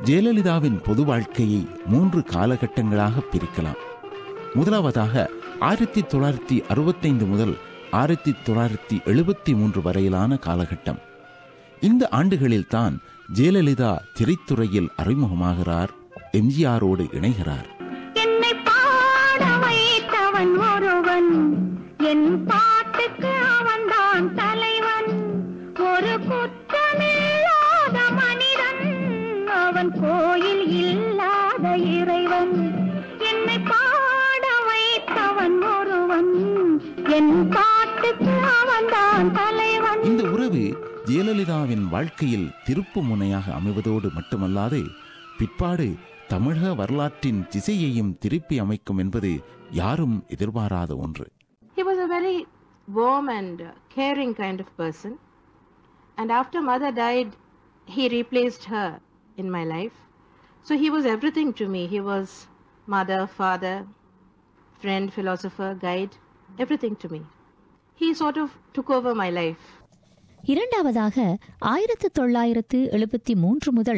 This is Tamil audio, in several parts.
ஜெயலலிதாவின் பொது வாழ்க்கையை 3 காலகட்டங்களாக பிரிக்கலாம். முதலாவதாக 1965 முதல் 1973 வரையிலான காலகட்டம். இந்த ஆண்டுகளில்தான் ஜெயலலிதா திரைத்துறையில் அறிமுகமாகிறார், எம்ஜிஆரோடு இணைகிறார். என்னை பாட வைத்தவன் ஒருவன், என் பாட்டுக்கு அவன்தான் தலைவன். ஒரு குற்றமில்லாத மனிதன், அவன் கோயில் இல்லாத இறைவன். என்னை பாட வைத்தவன் ஒருவன், என் பாட்டுக்கு அவன்தான் தலைவன். இந்த உறவு ஜெயலலிதாவின் வாழ்க்கையில் திருப்பு முனையாக அமைவதோடு மட்டுமல்லாது பிற்பாடு தமிழக வரலாற்றின் திசையையும் திருப்பி அமைக்கும் என்பது யாரும் எதிர்பாராத ஒன்று. He was a very warm and caring kind of person, and after mother died he replaced her in my life. So he was everything to me. He was mother, father, friend, philosopher, guide, everything to me. He sort of took over my life. இரண்டாவதாக 1973 முதல்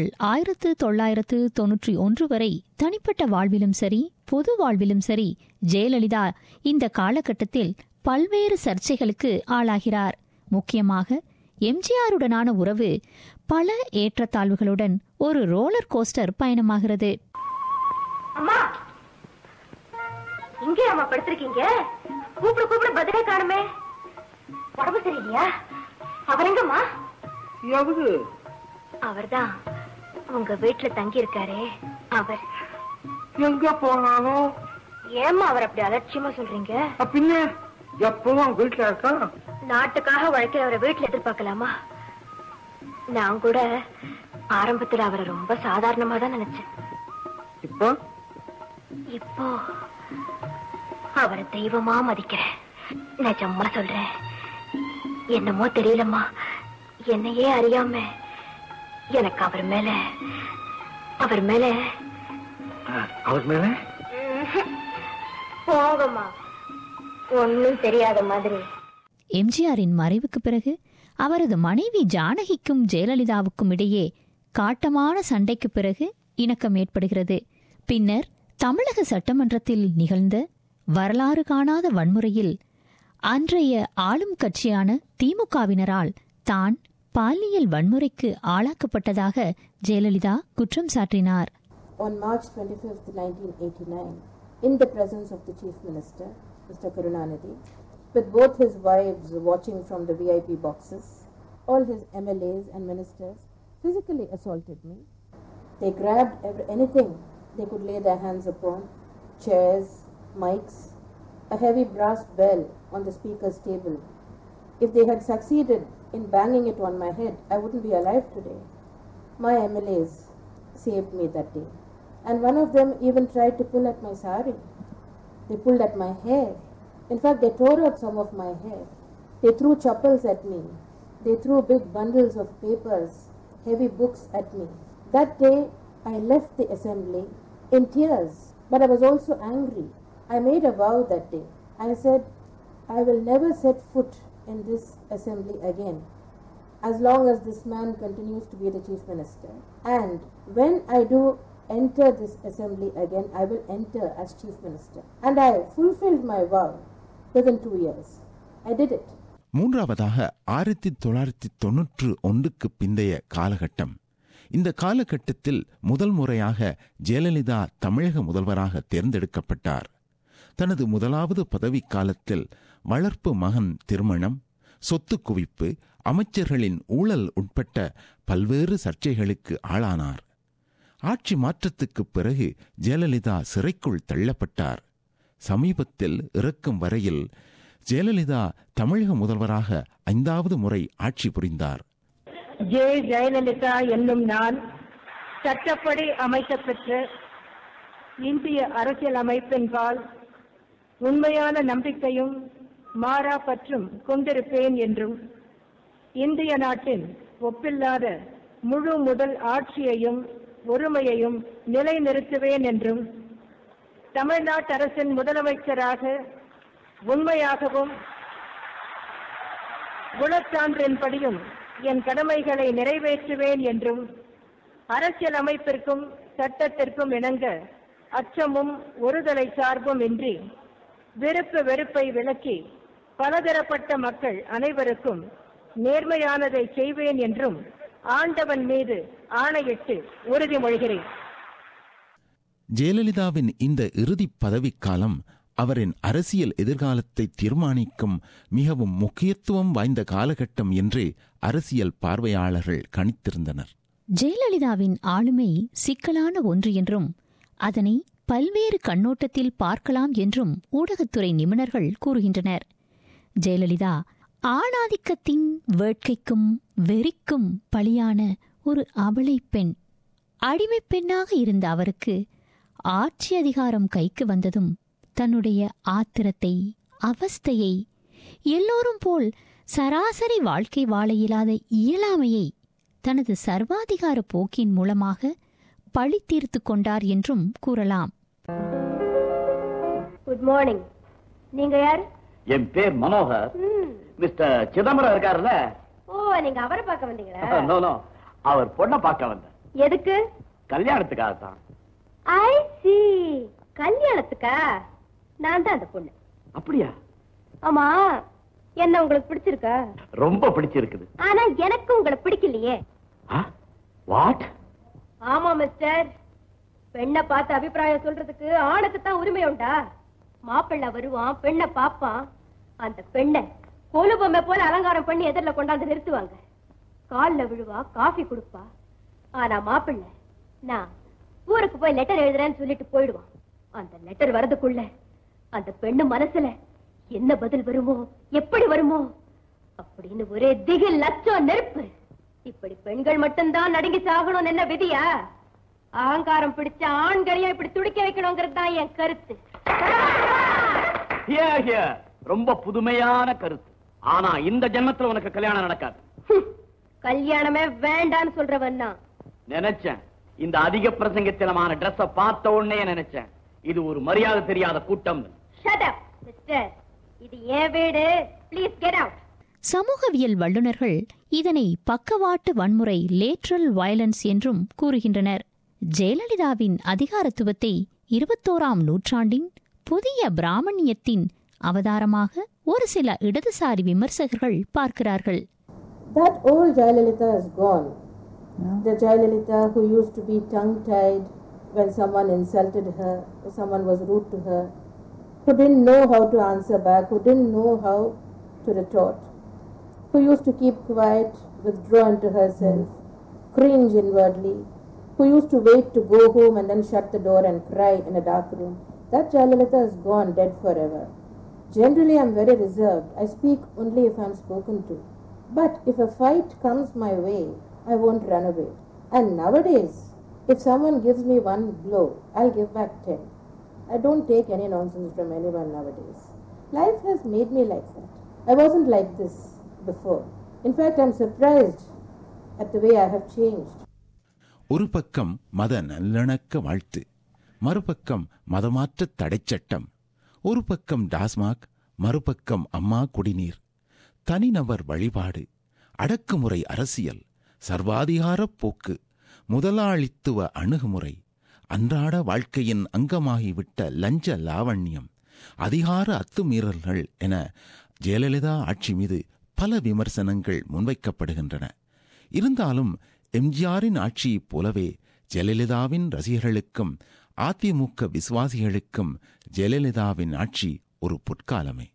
1991 வரை தனிப்பட்ட வாழ்விலும் சரி பொது வாழ்விலும் சரி ஜெயலலிதா இந்த காலகட்டத்தில் பல்வேறு சர்ச்சைகளுக்கு ஆளாகிறார். முக்கியமாக எம்ஜிஆருடனான உறவு பல ஏற்றத்தாழ்வுகளுடன் ஒரு ரோலர் கோஸ்டர் பயணமாகிறது. அம்மா, இங்கே அம்மா படுத்திருக்கீங்க? கூப்பிட பதிலே காணுமே. உடம்பு சரியில்லையா? அவர் எங்கம்மா? அவர்தான் உங்க வீட்டுல தங்கி இருக்காரே, அவர் எங்க போனாலும். ஏம்மா அவர் அப்படி அலட்சியமா சொல்றீங்க? பின்ன எப்பவும் வீட்டுல இருக்கா? நாட்டுக்காக உழைக்கிறவரை வீட்டுல எதிர்பார்க்கலாமா? நான் கூட ஆரம்பத்துல அவரை ரொம்ப சாதாரணமா தான் நினைச்சேன். இப்போ அவரை தெய்வமா மதிக்கிறேன். நிஜமா சொல்றேன். என்னமோ தெரியலம்மா, என்னையே அறியாம எனக்கு அவர் மேல போங்கம்மா, ஒன்னும் தெரியாத மாதிரி. எம்ஜிஆரின் மறைவுக்கு பிறகு அவரது மனைவி ஜானகிக்கும் ஜெயலலிதாவுக்கும் இடையே காட்டமான சண்டைக்கு பிறகு இணக்கம் ஏற்படுகிறது. பின்னர் தமிழக சட்டமன்றத்தில் நிகழ்ந்த வரலாறு காணாத வன்முறையில் அன்றைய ஆளும் கட்சியான திமுகவினரால் தான் பாலியல் வன்முறைக்கு ஆளாக்கப்பட்டதாக ஜெயலலிதா குற்றம் சாட்டினார். On March 25, 1989, in the presence of the Chief Minister, Mr. Karunanidhi, with both his wives watching from the VIP boxes, all his MLAs and ministers physically assaulted me. They grabbed anything they could lay their hands upon, chairs, mics, a heavy brass bell on the speaker's table. If they had succeeded in banging it on my head, I wouldn't be alive today. My MLAs saved me that day. And one of them even tried to pull at my sari. They pulled at my hair. In fact, they tore out some of my hair. They threw chappals at me. They threw big bundles of papers, heavy books at me. That day, I left the assembly in tears, but I was also angry. I made a vow that day. I said, I will never set foot in this assembly again as long as this man continues to be the Chief Minister. And when I do enter this assembly again, I will enter as Chief Minister. And I fulfilled my vow within 2 years. I did it. மூன்றாவதாக 1991 பிந்தைய காலகட்டம். இந்த காலகட்டத்தில் முதல் முறையாக ஜெயலலிதா தமிழக முதல்வராக தேர்ந்தெடுக்கப்பட்டார். தனது முதலாவது பதவிக்காலத்தில் வளர்ப்பு மகன் திருமணம், சொத்து குவிப்பு, அமைச்சர்களின் ஊழல் உட்பட்ட பல்வேறு சர்ச்சைகளுக்கு ஆளானார். ஆட்சி மாற்றத்துக்கு பிறகு ஜெயலலிதா சிறைக்குள் தள்ளப்பட்டார். சமீபத்தில் இறக்கும் வரையில் ஜெயலலிதா தமிழக முதல்வராக 5வது முறை ஆட்சி புரிந்தார். ஜெயலலிதா என்னும் நான் சட்டப்படி அமைக்கப்பெற்ற இந்திய அரசியல் அமைப்பின்பால் உண்மையான நம்பிக்கையும் மாறா பற்றும் கொண்டிருப்பேன் என்றும் இந்திய நாட்டின் ஒப்பில்லாத முழு முதல் ஆட்சியையும் ஒருமையையும் நிலைநிறுத்துவேன் என்றும் தமிழ்நாட்டு அரசின் முதலமைச்சராக உண்மையாகவும் குணச்சான்றின்படியும் என் கடமைகளை நிறைவேற்றுவேன் என்றும் அரசியல் அமைப்பிற்கும் சட்டத்திற்கும் இணங்க அச்சமும் ஒருதலை சார்பும் இன்றி விருப்பு வெறுப்பை விலக்கி பலதரப்பட்ட மக்கள் அனைவருக்கும் நேர்மையானதை செய்வேன் என்றும் ஆண்டவன் மீது ஆணையிட்டு உறுதிமொழிகிறேன். ஜெயலலிதாவின் இந்த இறுதி பதவிக்காலம் அவரின் அரசியல் எதிர்காலத்தை தீர்மானிக்கும் மிகவும் முக்கியத்துவம் வாய்ந்த காலகட்டம் என்று அரசியல் பார்வையாளர்கள் கணித்திருந்தனர். ஜெயலலிதாவின் ஆளுமை சிக்கலான ஒன்று என்றும் அதனை பல்வேறு கண்ணோட்டத்தில் பார்க்கலாம் என்றும் ஊடகத்துறை நிபுணர்கள் கூறுகின்றனர். ஜெயலலிதா ஆணாதிக்கத்தின் வேட்கைக்கும் வெறிக்கும் பலியான ஒரு அபலை பெண். அடிமை பெண்ணாக இருந்த அவருக்கு ஆட்சி அதிகாரம் கைக்கு வந்ததும் தன்னுடைய ஆத்திரத்தை, அவஸ்தையை, எல்லோரும் போல் சராசரி வாழ்க்கை வாழ இயலாத இயலாமையை தனது சர்வாதிகார போக்கின் மூலமாக பழி தீர்த்து கொண்டார் என்றும் கூறலாம். Good morning. நீங்க யார்? என் பேர் மனோகர். மிஸ்டர் சிதம்பரம் இருக்காருல்ல? ஓ, நீங்க அவரை பார்க்க வந்தீங்களா? நோ நோ, அவர் பொண்ணை பார்க்க வந்தேன். எதுக்கு? கல்யாணத்துக்காக தான். ஐ சி, கல்யாணத்துக்கா? நான் தான் அந்த பொண்ணு. அப்படியா? ஆமா, என்ன உங்களுக்கு பிடிச்சிருக்கா? ரொம்ப பிடிச்சிருக்குது. ஆனா எனக்கு உங்களை பிடிக்கலையே. வாட்? ஆமா மிஸ்டர், பெண்ணை பார்த்து அபிப்பிராயம் சொல்றதுக்கு ஆணுக்கு தான் உரிமை உண்டா? மாப்பிள்ளை வருவான், பெண்ணை பாப்பான், அந்த பெண்ணை கோலு பொம்மை போல அலங்காரம் பண்ணி எதிரில கொண்டாந்து நிறுத்துவாங்க. கால்ல விழுவா, காஃபி கொடுப்பா. ஆனா மாப்பிள்ளை நான் ஊருக்கு போய் லெட்டர் எழுதுறேன்னு சொல்லிட்டு போயிடுவான். அந்த லெட்டர் வரதுக்குள்ள அந்த பெண்ணு மனசுல என்ன பதில் வருமோ, எப்படி வருமோ அப்படின்னு ஒரே திகில், லட்சம், நெருப்பு. இப்படி பெண்கள் மட்டும்தான் நடுங்கி சாகணும் என்ன விதியா? அகங்காரம் பிடிச்ச ஆண்களையும் இப்படி துடிக்க வைக்கணுங்கிறது தான் என் கருத்து. ரொம்ப புதுமையான கருத்து. ஆனா இந்த ஜென்மத்துல உனக்கு கல்யாணம் நடக்காது. கல்யாணமே வேண்டான்னு சொல்றவன் தான். நினைச்சேன், இந்த அதிக பிரசங்கத்திலமான டிரெஸ் பார்த்த உடனே நினைச்சேன் இது ஒரு மரியாதை தெரியாத கூட்டம். ஷட் அப் மிஸ்டர், இது என் வீடு. Please get out. சமூகவியல் வல்லுநர்கள் இதனை பக்கவாட்டு வன்முறை, லேட்ரல் வயலன்ஸ் என்றும் கூறுகின்றனர். ஜெயலலிதாவின் அதிகாரத்துவத்தை 21ஆம் நூற்றாண்டின் புதிய பிராமணியத்தின் அவதாரமாக ஒரு சில இடதுசாரி விமர்சகர்கள் பார்க்கிறார்கள். That old Jayalalitha is gone. The Jayalalitha who used to be tongue-tied when someone insulted her, or someone was rude to her, who didn't know how to answer back, who didn't know how to retort, who used to keep quiet, withdraw into herself, cringe inwardly, who used to wait to go home and then shut the door and cry in a dark room. That Jayalalitha is gone, dead forever. Generally, I'm very reserved. I speak only if I'm spoken to. But if a fight comes my way, I won't run away. And nowadays, if someone gives me one blow, I'll give back 10. I don't take any nonsense from anyone nowadays. Life has made me like that. I wasn't like this before. In fact, I'm surprised at the way I have changed. ஒரு பக்கம் மத நல்லிணக்க வாழ்த்து, மறுபக்கம் மதமாற்ற தடைச்சட்டம், ஒரு பக்கம் டாஸ்மாக், மறுபக்கம் அம்மா குடிநீர், தனிநபர் வழிபாடு, அடக்குமுறை அரசியல், சர்வாதிகார போக்கு, முதலாளித்துவ அணுகுமுறை, அன்றாட வாழ்க்கையின் அங்கமாகிவிட்ட லஞ்ச லாவண்யம், அதிகார அத்துமீறல்கள் என ஜெயலலிதா ஆட்சி மீது பல விமர்சனங்கள் முன்வைக்கப்படுகின்றன. இருந்தாலும் எம்ஜிஆரின் ஆட்சியைப் போலவே ஜெயலலிதாவின் ரசிகர்களுக்கும் அதிமுக விசுவாசிகளுக்கும் ஜெயலலிதாவின் ஆட்சி ஒரு பொற்காலமே.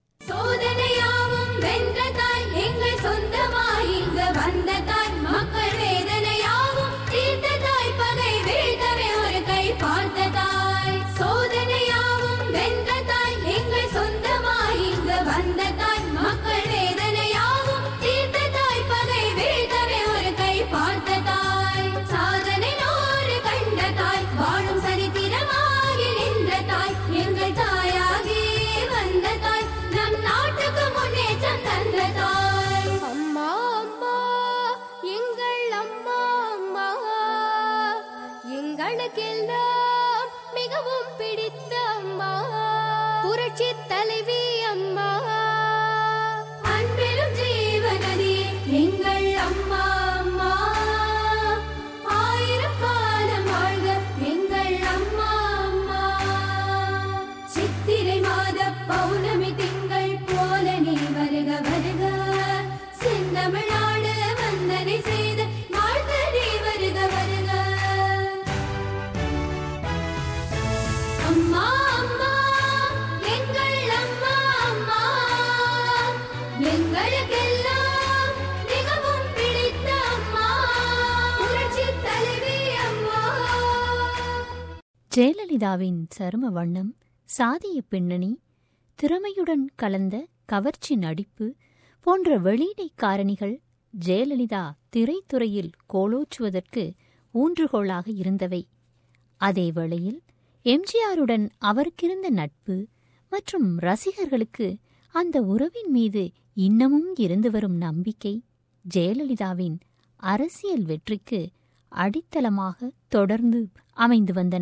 மிகவும் பிடித்த அம்மா, புரட்சி தலைவி அம்மா, அன்பிலும் ஜீவநதி எங்கள் அம்மா. அம்மா 1000 ஜெயலலிதாவின் சரும வண்ணம், சாதிய பின்னணி, திறமையுடன் கலந்த கவர்ச்சி நடிப்பு போன்ற வெளியிடை காரணிகள் ஜெயலலிதா திரைத்துறையில் கோலோச்சுவதற்கு ஊன்றுகோலாக இருந்தவை. அதே வேளையில் எம்ஜிஆருடன் அவருக்கிருந்த நட்பு மற்றும் ரசிகர்களுக்கு அந்த உறவின் மீது இன்னமும் இருந்து வரும் நம்பிக்கை ஜெயலலிதாவின் அரசியல் வெற்றிக்கு அடித்தளமாக தொடர்ந்து அமைந்து வந்தன.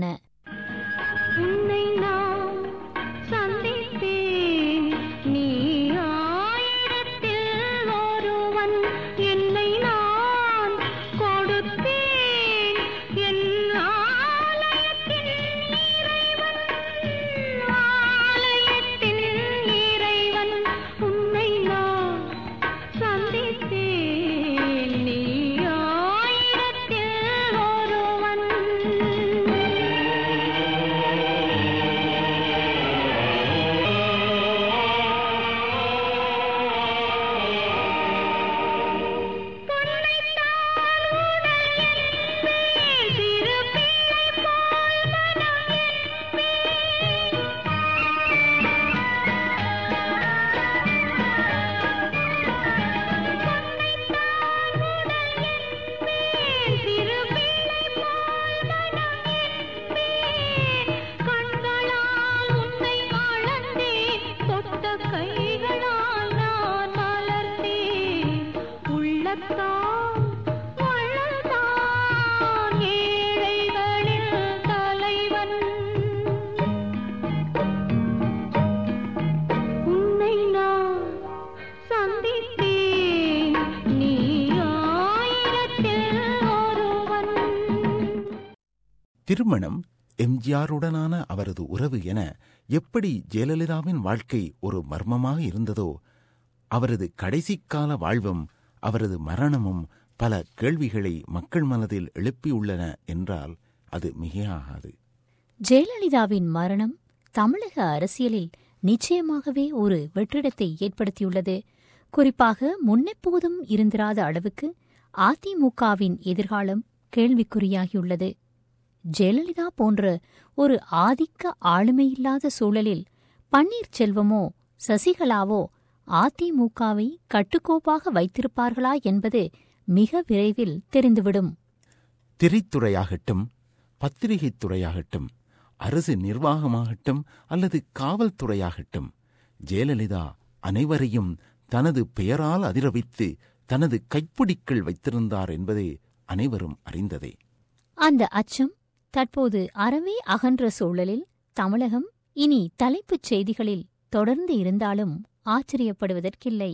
திருமணம், எம்ஜிஆருடனான அவரது உறவு என எப்படி ஜெயலலிதாவின் வாழ்க்கை ஒரு மர்மமாக இருந்ததோ, அவரது கடைசிக்கால வாழ்வும் அவரது மரணமும் பல கேள்விகளை மக்கள் மனதில் எழுப்பியுள்ளன என்றால் அது மிகையாகாது. ஜெயலலிதாவின் மரணம் தமிழக அரசியலில் நிச்சயமாகவே ஒரு வெற்றிடத்தை ஏற்படுத்தியுள்ளது. குறிப்பாக முன்னெப்போதும் இருந்திராத அளவுக்கு அதிமுகவின் எதிர்காலம் கேள்விக்குறியாகியுள்ளது. ஜெயலலிதா போன்ற ஒரு ஆதிக்க ஆளுமையில்லாத சூழலில் பன்னீர்செல்வமோ சசிகலாவோ அதிமுகவை கட்டுக்கோப்பாக வைத்திருப்பார்களா என்பது மிக விரைவில் தெரிந்துவிடும். திரைத்துறையாகட்டும், பத்திரிகைத் துறையாகட்டும், அரசு நிர்வாகமாகட்டும் அல்லது காவல்துறையாகட்டும், ஜெயலலிதா அனைவரையும் தனது பெயரால் அதிரவித்து தனது கைப்பிடிக்குள் வைத்திருந்தார் என்பதை அனைவரும் அறிந்ததே. அந்த அச்சம் தற்போது அறவே அகன்ற சூழலில் தமிழகம் இனி தலைப்புச் செய்திகளில் தொடர்ந்து இருந்தாலும் ஆச்சரியப்படுவதற்கில்லை.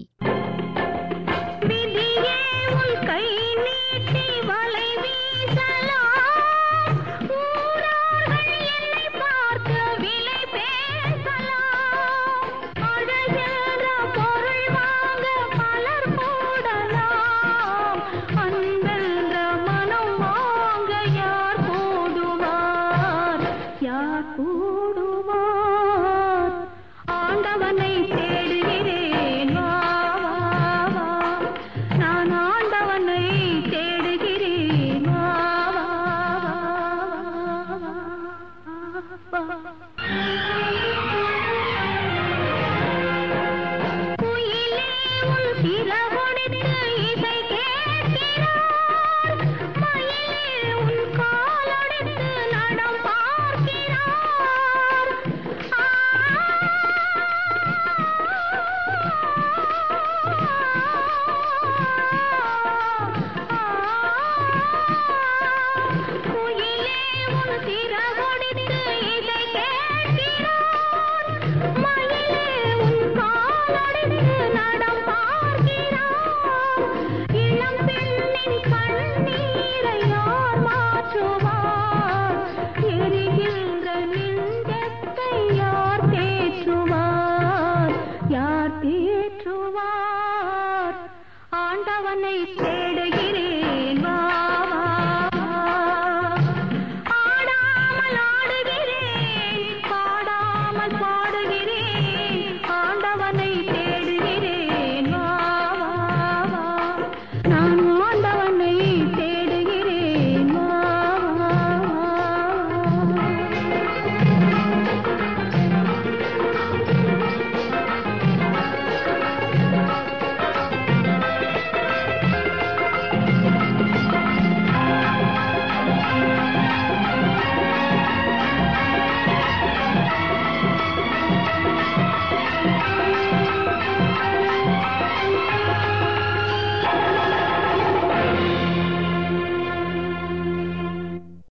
ஆண்டவனை